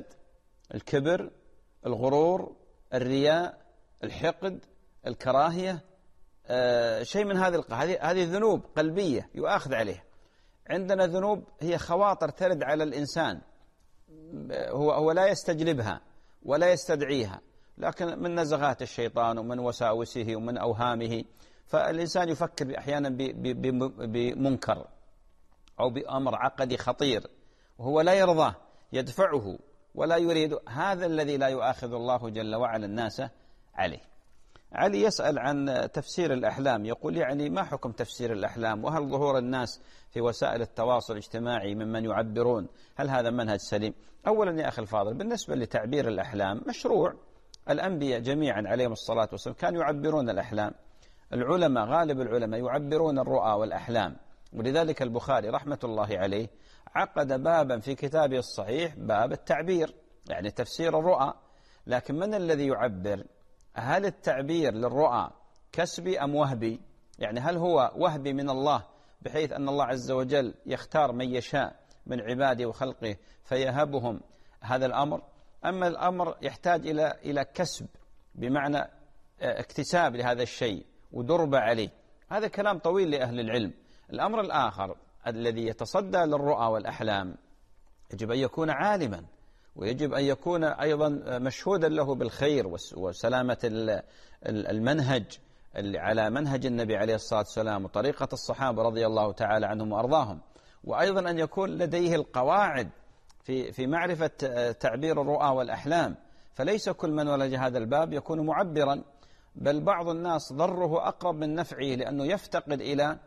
Speaker 2: الكبر، الغرور، الرياء، الحقد، الكراهية، شيء من هذه ذنوب قلبية يؤاخذ عليها. عندنا ذنوب هي خواطر ترد على الإنسان، هو لا يستجلبها ولا يستدعيها، لكن من نزغات الشيطان ومن وساوسه ومن أوهامه، فالإنسان يفكر أحيانا بمنكر أو بأمر عقدي خطير وهو لا يرضاه، يدفعه ولا يريد. هذا الذي لا يؤاخذ الله جل وعلا الناس عليه. علي يسأل عن تفسير الأحلام، يقول يعني ما حكم تفسير الأحلام، وهل ظهور الناس في وسائل التواصل الاجتماعي ممن يعبرون، هل هذا منهج سليم؟ أولا يا أخي الفاضل، بالنسبة لتعبير الأحلام مشروع، الأنبياء جميعا عليهم الصلاة والسلام كانوا يعبرون الأحلام، العلماء غالب العلماء يعبرون الرؤى والأحلام، ولذلك البخاري رحمة الله عليه عقد بابا في كتابه الصحيح باب التعبير، يعني تفسير الرؤى. لكن من الذي يعبر؟ هل التعبير للرؤى كسبي أم وهبي؟ يعني هل هو وهبي من الله بحيث أن الله عز وجل يختار من يشاء من عباده وخلقه فيهبهم هذا الأمر، أما الأمر يحتاج إلى كسب بمعنى اكتساب لهذا الشيء ودرب عليه؟ هذا كلام طويل لأهل العلم. الأمر الآخر الذي يتصدى للرؤى والأحلام يجب أن يكون عالما، ويجب أن يكون أيضا مشهودا له بالخير وسلامة المنهج على منهج النبي عليه الصلاة والسلام وطريقة الصحابة رضي الله تعالى عنهم وأرضاهم، وأيضا أن يكون لديه القواعد في معرفة تعبير الرؤى والأحلام. فليس كل من ولج هذا الباب يكون معبرا، بل بعض الناس ضره أقرب من نفعه، لأنه يفتقد إلى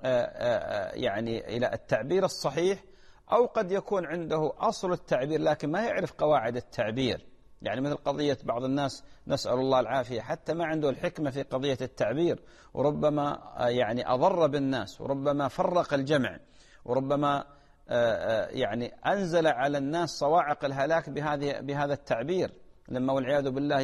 Speaker 2: التعبير الصحيح، أو قد يكون عنده أصل التعبير لكن ما يعرف قواعد التعبير. يعني مثل قضية بعض الناس نسأل الله العافية حتى ما عنده الحكمة في قضية التعبير، وربما أضر بالناس، وربما فرق الجمع، وربما أنزل على الناس صواعق الهلاك بهذا التعبير، لما والعياذ بالله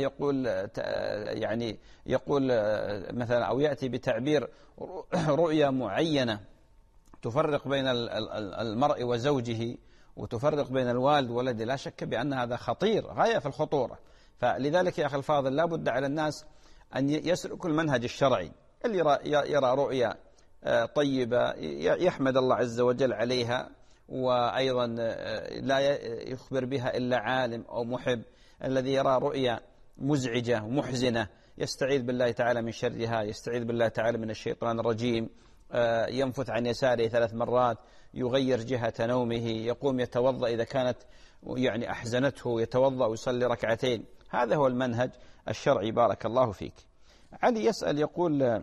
Speaker 2: يقول مثلا أو يأتي بتعبير رؤية معينة تفرق بين المرء وزوجه وتفرق بين الوالد وولده، لا شك بأن هذا خطير غاية في الخطورة. فلذلك يا أخي الفاضل لا بد على الناس أن يسلكوا المنهج الشرعي، اللي يرى رؤيا طيبة يحمد الله عز وجل عليها، وأيضا لا يخبر بها إلا عالم أو محب. الذي يرى رؤيا مزعجة ومحزنة يستعيذ بالله تعالى من شرها، يستعيذ بالله تعالى من الشيطان الرجيم، ينفث عن يساره 3 مرات، يغير جهة نومه، يقوم يتوضأ إذا كانت أحزنته يتوضأ ويصلي 2 ركعتين. هذا هو المنهج الشرعي. بارك الله فيك. علي يسأل يقول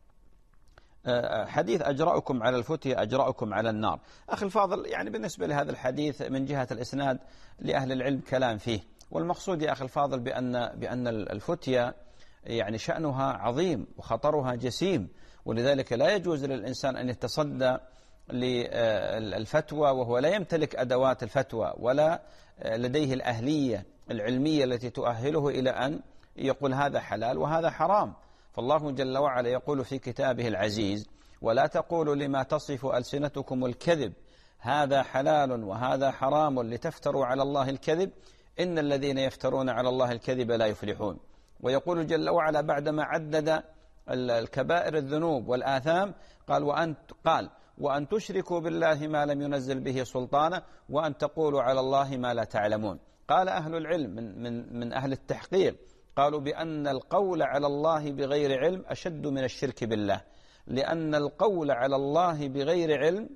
Speaker 2: حديث أجرأكم على الفتية أجرأكم على النار. أخي الفاضل بالنسبة لهذا الحديث من جهة الإسناد لأهل العلم كلام فيه، والمقصود يا أخي الفاضل بأن الفتية شأنها عظيم وخطرها جسيم، ولذلك لا يجوز للإنسان أن يتصدى للفتوى وهو لا يمتلك أدوات الفتوى ولا لديه الأهلية العلمية التي تؤهله إلى أن يقول هذا حلال وهذا حرام. فالله جل وعلا يقول في كتابه العزيز: ولا تقولوا لما تصف ألسنتكم الكذب هذا حلال وهذا حرام لتفتروا على الله الكذب إن الذين يفترون على الله الكذب لا يفلحون. ويقول جل وعلا بعدما عدد الكبائر الذنوب والآثام قال وأن تشركوا بالله ما لم ينزل به سلطانا وأن تقولوا على الله ما لا تعلمون. قال أهل العلم من أهل التحقيق قالوا بأن القول على الله بغير علم أشد من الشرك بالله، لأن القول على الله بغير علم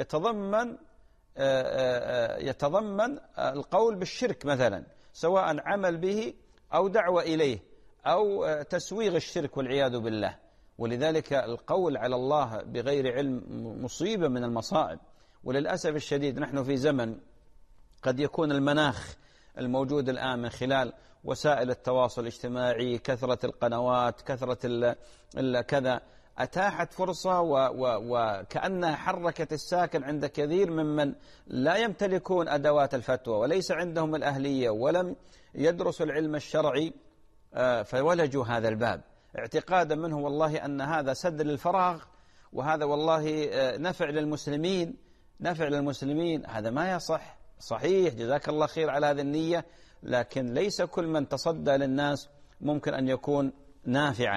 Speaker 2: يتضمن القول بالشرك مثلا، سواء عمل به أو دعوة إليه أو تسويغ الشرك والعياذ بالله. ولذلك القول على الله بغير علم مصيبة من المصائب. وللأسف الشديد نحن في زمن قد يكون المناخ الموجود الآن من خلال وسائل التواصل الاجتماعي، كثرة القنوات، كثرة كذا، أتاحت فرصة وكأنها حركت الساكن عند كثير ممن لا يمتلكون أدوات الفتوى وليس عندهم الأهلية ولم يدرسوا العلم الشرعي، فولجوا هذا الباب اعتقادا منه والله أن هذا سد للفراغ وهذا والله نفع للمسلمين. هذا ما يصح. صحيح، جزاك الله خير على هذه النية، لكن ليس كل من تصدى للناس ممكن أن يكون نافعا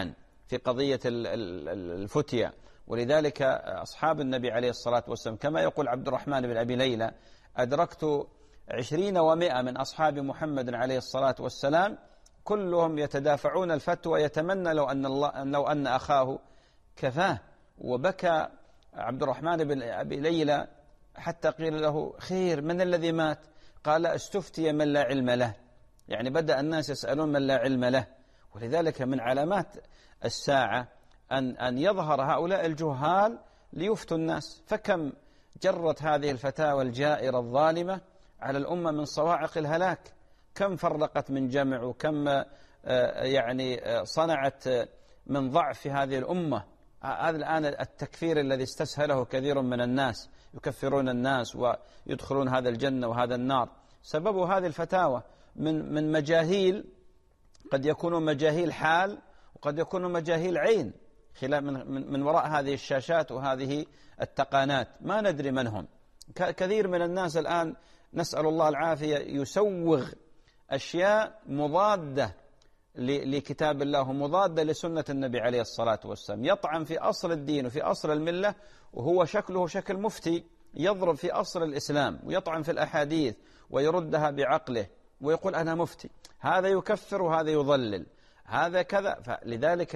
Speaker 2: في قضية الفتية. ولذلك أصحاب النبي عليه الصلاة والسلام كما يقول عبد الرحمن بن أبي ليلى: أدركت 20 و100 من أصحاب محمد عليه الصلاة والسلام كلهم يتدافعون الفتوى، يتمنى لو أن أخاه كفاه. وبكى عبد الرحمن بن أبي ليلى حتى قيل له: خير، من الذي مات؟ قال: استفتي من لا علم له. يعني بدأ الناس يسألون من لا علم له. ولذلك من علامات الساعة أن يظهر هؤلاء الجهال ليفتوا الناس. فكم جرت هذه الفتاوى الجائرة الظالمة على الأمة من صواعق الهلاك، كم فرقت من جمع، وكم يعني صنعت من ضعف في هذه الأمة. هذا الآن التكفير الذي استسهله كثير من الناس، يكفرون الناس ويدخلون هذا الجنة وهذا النار، سبب هذه الفتاوى من مجاهيل، قد يكونوا مجاهيل حال وقد يكونوا مجاهيل عين من وراء هذه الشاشات وهذه التقانات، ما ندري من هم. كثير من الناس الآن نسأل الله العافية يسوغ أشياء مضادة لكتاب الله ومضادة لسنة النبي عليه الصلاة والسلام، يطعن في أصل الدين وفي أصل الملة، وهو شكله شكل مفتي يضرب في أصل الإسلام ويطعن في الأحاديث ويردها بعقله ويقول أنا مفتي. هذا يكفر وهذا يضلل، هذا كذا. فلذلك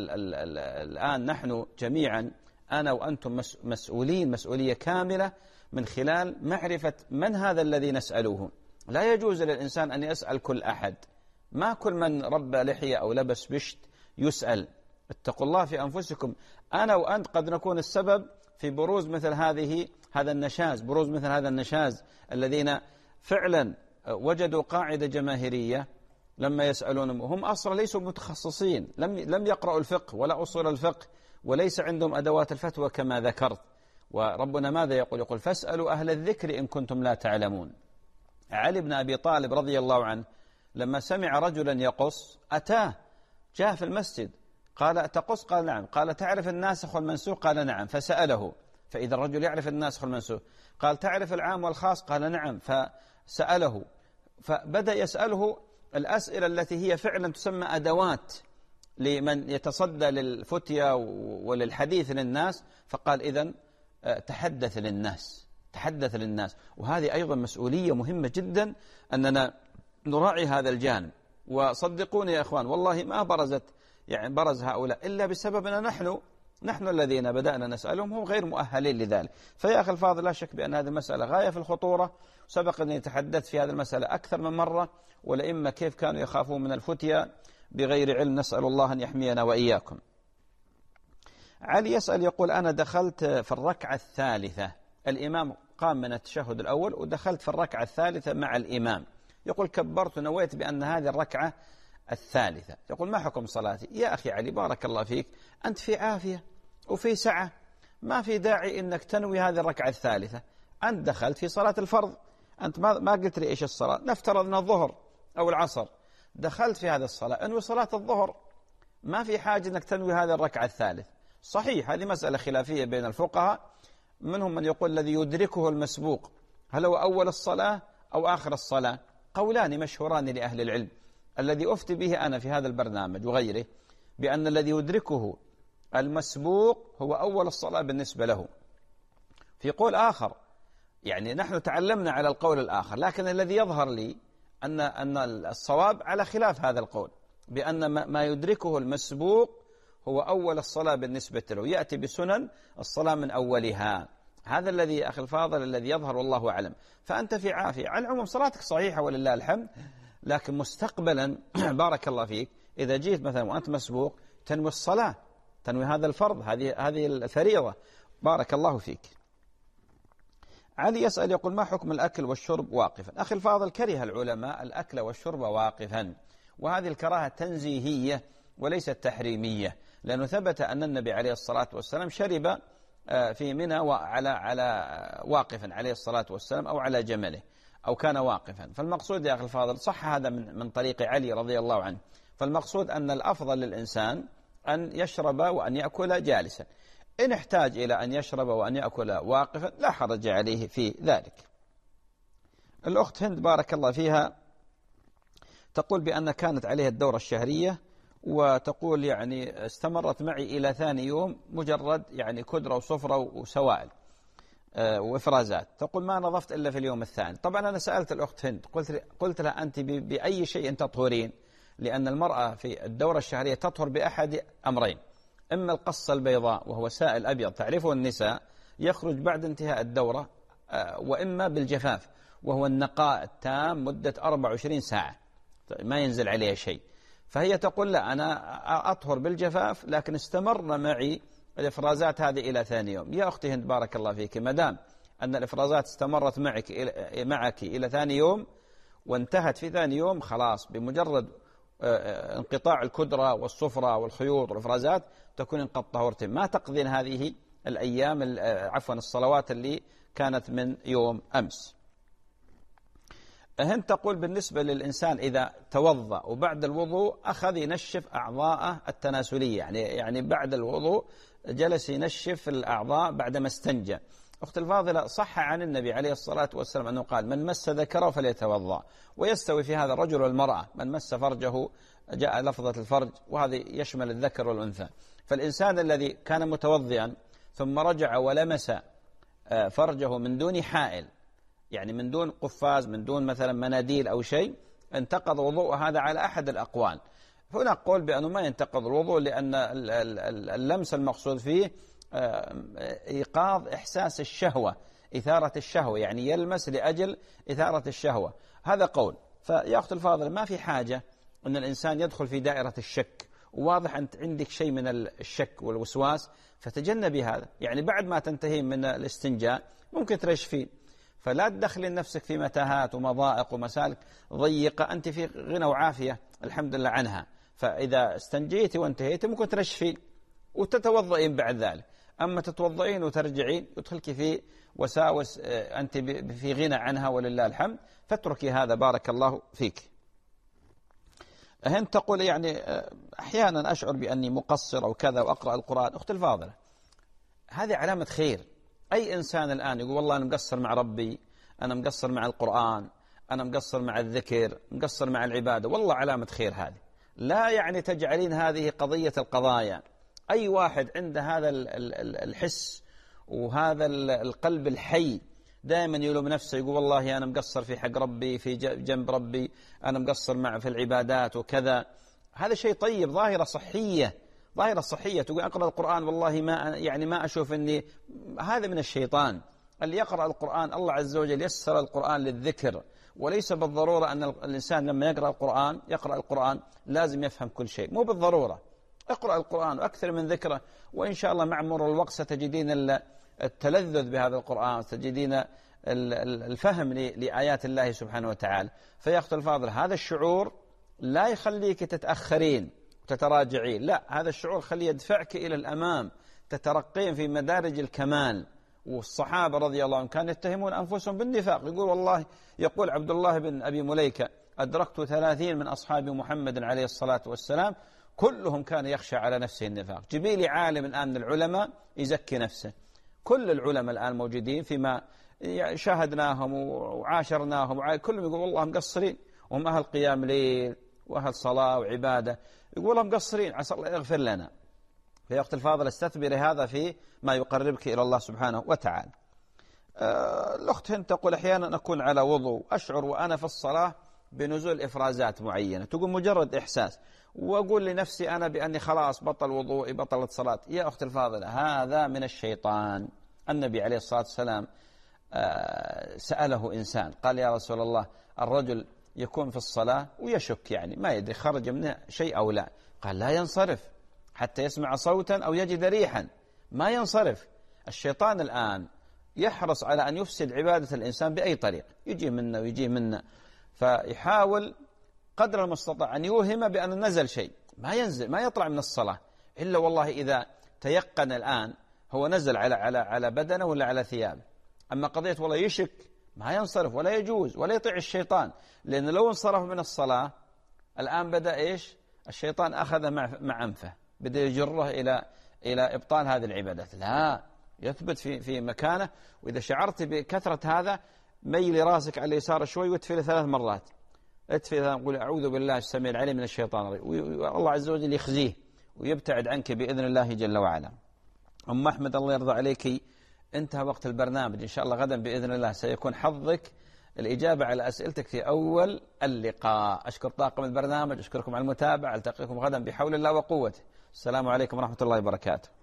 Speaker 2: الآن نحن جميعا أنا وأنتم مسؤولين مسؤولية كاملة من خلال معرفة من هذا الذي نسأله. لا يجوز للإنسان أن يسأل كل أحد، ما كل من ربى لحية أو لبس بشت يسأل. اتقوا الله في أنفسكم. أنا وأنت قد نكون السبب في بروز مثل هذا النشاز، بروز مثل هذا النشاز الذين فعلا وجدوا قاعدة جماهيرية لما يسألون، هم أصلا ليسوا متخصصين، لم يقرأوا الفقه ولا أصول الفقه، وليس عندهم أدوات الفتوى كما ذكرت. وربنا ماذا يقول؟ فاسألوا أهل الذكر إن كنتم لا تعلمون. علي بن أبي طالب رضي الله عنه لما سمع رجلا يقص أتاه، جاء في المسجد قال: تقص؟ قال: نعم. قال: تعرف الناسخ والمنسوخ؟ قال: نعم. فسأله، فإذا الرجل يعرف الناسخ والمنسوخ. قال: تعرف العام والخاص؟ قال: نعم. فسأله، فبدأ يسأله الأسئلة التي هي فعلا تسمى أدوات لمن يتصدى للفتية وللحديث للناس. فقال: إذن تحدث للناس. وهذه أيضا مسؤولية مهمة جدا أننا نراعي هذا الجانب. وصدقوني يا إخوان، والله ما برز هؤلاء إلا بسببنا نحن الذين بدأنا نسألهم، هم غير مؤهلين لذلك. فيا أخي الفاضل، لا شك بأن هذه المسألة غاية في الخطورة، سبق أن يتحدث في هذه المسألة أكثر من مرة، ولئما كيف كانوا يخافون من الفتية بغير علم، نسأل الله أن يحمينا وإياكم. علي يسأل يقول: أنا دخلت في الركعة الثالثة، الإمام قام من التشهد الأول ودخلت في الركعة الثالثة مع الإمام. يقول: كبرت ونويت بأن هذه الركعة الثالثة. يقول: ما حكم صلاتي؟ يا أخي علي بارك الله فيك، أنت في عافية وفي سعة، ما في داعي أنك تنوي هذه الركعة الثالثة. أنت دخلت في صلاة الفرض، أنت ما قلت لي إيش الصلاة، نفترض أنها الظهر أو العصر، دخلت في هذه الصلاة، انوي صلاة الظهر، ما في حاجة أنك تنوي هذه الركعة الثالثة. صحيح هذه مسألة خلافية بين الفقهاء، منهم من يقول الذي يدركه المسبوق هل هو أول الصلاة أو آخر الصلاة؟ قولان مشهوران لأهل العلم. الذي أفتي به أنا في هذا البرنامج وغيره بأن الذي يدركه المسبوق هو أول الصلاة بالنسبة له. في قول آخر، يعني نحن تعلمنا على القول الآخر، لكن الذي يظهر لي أن الصواب على خلاف هذا القول، بأن ما يدركه المسبوق هو أول الصلاة بالنسبة له، يأتي بسنن الصلاة من أولها. هذا الذي يا أخي الفاضل الذي يظهر والله أعلم. فأنت في عافية، على العموم صلاتك صحيحة ولله الحمد، لكن مستقبلا بارك الله فيك إذا جيت مثلا وأنت مسبوق تنوي الصلاة، تنوي هذا الفرض، هذه الفريضة. بارك الله فيك. علي يسأل يقول: ما حكم الأكل والشرب واقفا؟ أخي الفاضل، كره العلماء الأكل والشرب واقفا، وهذه الكراهة تنزيهية وليست تحريمية، لأنه ثبت أن النبي عليه الصلاة والسلام شرب في منى على واقفا عليه الصلاة والسلام، أو على جمله، أو كان واقفا. فالمقصود يا أخي الفاضل، صح هذا من طريق علي رضي الله عنه، فالمقصود أن الأفضل للإنسان أن يشرب وأن يأكل جالسا. إن احتاج إلى أن يشرب وأن يأكل واقفا لا حرج عليه في ذلك. الأخت هند بارك الله فيها تقول بأن كانت عليها الدورة الشهرية وتقول يعني استمرت معي إلى ثاني يوم مجرد يعني كدرة وصفرة وسوائل وإفرازات. تقول ما نظفت إلا في اليوم الثاني. طبعا أنا سألت الأخت هند قلت لها أنت بأي شيء تطهرين؟ لأن المرأة في الدورة الشهرية تطهر بأحد أمرين: إما القصة البيضاء وهو سائل أبيض تعرفه النساء يخرج بعد انتهاء الدورة، وإما بالجفاف وهو النقاء التام مدة 24 ساعة ما ينزل عليه شيء. فهي تقول لا أنا أطهر بالجفاف لكن استمر معي الإفرازات هذه إلى ثاني يوم. يا أختي هند بارك الله فيك، مدام أن الإفرازات استمرت معك إلى ثاني يوم وانتهت في ثاني يوم خلاص، بمجرد انقطاع الكدرة والصفرة والخيوط والإفرازات تكون قد طهرت، ما تقضين هذه الأيام الصلوات اللي كانت من يوم أمس. هند تقول بالنسبة للإنسان إذا توضأ وبعد الوضوء أخذ ينشف أعضاءه التناسلية، يعني بعد الوضوء جلس ينشف الأعضاء بعدما استنجى. أخت الفاضلة صح عن النبي عليه الصلاة والسلام أنه قال من مس ذكره فليتوضأ، ويستوي في هذا الرجل والمرأة، من مس فرجه جاء لفظة الفرج وهذا يشمل الذكر والأنثى. فالإنسان الذي كان متوضئا ثم رجع ولمس فرجه من دون حائل، يعني من دون قفاز، من دون مثلا مناديل أو شيء، انتقض وضوء. هذا على أحد الأقوال. هنا قول بأنه ما ينتقض الوضوء، لأن اللمس المقصود فيه إيقاظ إحساس الشهوة، إثارة الشهوة، يعني يلمس لأجل إثارة الشهوة. هذا قول. فيا أخت الفاضل ما في حاجة أن الإنسان يدخل في دائرة الشك، وواضح أنت عندك شيء من الشك والوسواس، فتجنبي هذا. يعني بعد ما تنتهي من الاستنجاء ممكن ترشفين، فلا تدخلي نفسك في متاهات ومضائق ومسالك ضيقة أنت في غنى وعافية الحمد لله عنها. فإذا استنجيتي وانتهيتي ممكن ترشفين وتتوضئين بعد ذلك. أما تتوضئين وترجعين يدخلك في وساوس أنت في غنى عنها ولله الحمد، فاتركي هذا بارك الله فيك. هند تقول يعني أحيانا أشعر بأني مقصر أو كذا وأقرأ القرآن. أخت الفاضلة هذه علامة خير. أي إنسان الآن يقول والله أنا مقصر مع ربي، أنا مقصر مع القرآن، أنا مقصر مع الذكر، مقصر مع العبادة، والله علامة خير هذه. لا يعني تجعلين هذه قضية القضايا. أي واحد عنده هذا الحس وهذا القلب الحي دائما يلوم نفسه، يقول والله أنا مقصر في حق ربي، في جنب ربي، أنا مقصر مع في العبادات وكذا. هذا شيء طيب، ظاهرة صحية، ظاهرة صحية. تقول أقرأ القرآن والله ما أشوف أني، هذا من الشيطان. اللي يقرأ القرآن الله عز وجل يسر القرآن للذكر، وليس بالضرورة أن الإنسان لما يقرأ القرآن لازم يفهم كل شيء، مو بالضرورة. اقرأ القرآن وأكثر من ذكره، وإن شاء الله مع مرور الوقت ستجدين التلذذ بهذا القرآن، ستجدين الفهم لآيات الله سبحانه وتعالى. فيا أخت الفاضل هذا الشعور لا يخليك تتأخرين وتتراجعين، لا، هذا الشعور خليه يدفعك إلى الأمام، تترقين في مدارج الكمال. والصحابة رضي الله عنهم كانوا يتهمون أنفسهم بالنفاق. يقول عبد الله بن أبي مليكة أدركت 30 من أصحاب محمد عليه الصلاة والسلام كلهم كان يخشى على نفسه النفاق. جبيلي عالم الآن من العلماء يزكي نفسه. كل العلماء الآن موجودين فيما شاهدناهم وعاشرناهم كلهم يقول والله مقصرين، وهم أهل قيام ليل وأهل صلاة وعبادة، يقول والله مقصرين، عسى الله يغفر لنا. في وقت الفاضل استثمري هذا في ما يقربك إلى الله سبحانه وتعالى. الأخت هند تقول أحيانا أكون على وضوء أشعر وأنا في الصلاة بنزول إفرازات معينة، تقول مجرد إحساس، وأقول لنفسي أنا بأني خلاص بطل وضوئي بطلت صلاة. يا أخت الفاضلة هذا من الشيطان. النبي عليه الصلاة والسلام سأله إنسان قال يا رسول الله الرجل يكون في الصلاة ويشك، يعني ما يدري خرج منه شيء أو لا، قال لا ينصرف حتى يسمع صوتا أو يجد ريحا، ما ينصرف. الشيطان الآن يحرص على أن يفسد عبادة الإنسان بأي طريق، يجي منا ويجي منا، فيحاول قدر المستطاع أن يوهم بأن نزل شيء، ما ينزل، ما يطلع من الصلاة إلا والله إذا تيقن الآن هو نزل على بدنه ولا على ثيابه. أما قضية والله يشك ما ينصرف ولا يجوز ولا يطيع الشيطان، لأن لو انصرف من الصلاة الآن بدأ إيش؟ الشيطان أخذ مع أنفه، بدأ يجره إلى إبطال هذه العبادات. لا، يثبت في مكانه. وإذا شعرت بكثرة هذا ميل راسك على اليسار شوي وتفل 3 مرات، اتفي نقول أعوذ بالله السميع العليم من الشيطان الرجيم، والله عز وجل يخزيه ويبتعد عنك بإذن الله جل وعلا. أم أحمد الله يرضى عليك، انتهى وقت البرنامج، إن شاء الله غدا بإذن الله سيكون حظك الإجابة على أسئلتك في أول اللقاء. أشكر طاقم البرنامج، أشكركم على المتابعة، ألتقيكم غدا بحول الله وقوته. السلام عليكم ورحمة الله وبركاته.